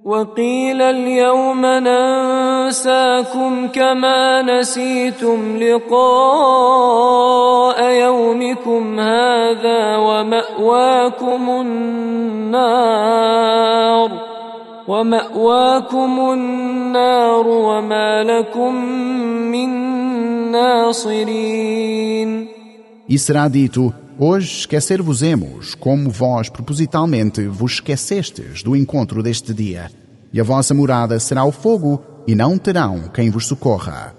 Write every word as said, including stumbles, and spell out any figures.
وقيل اليوم ننساكم كما نسيتم لقاء يومكم هذا ومأواكم النار ومأواكم النار وما لكم من ناصرين. E será dito: hoje esquecer-vos-emos, como vós propositalmente vos esquecestes do encontro deste dia. E a vossa morada será o fogo, e não terão quem vos socorra.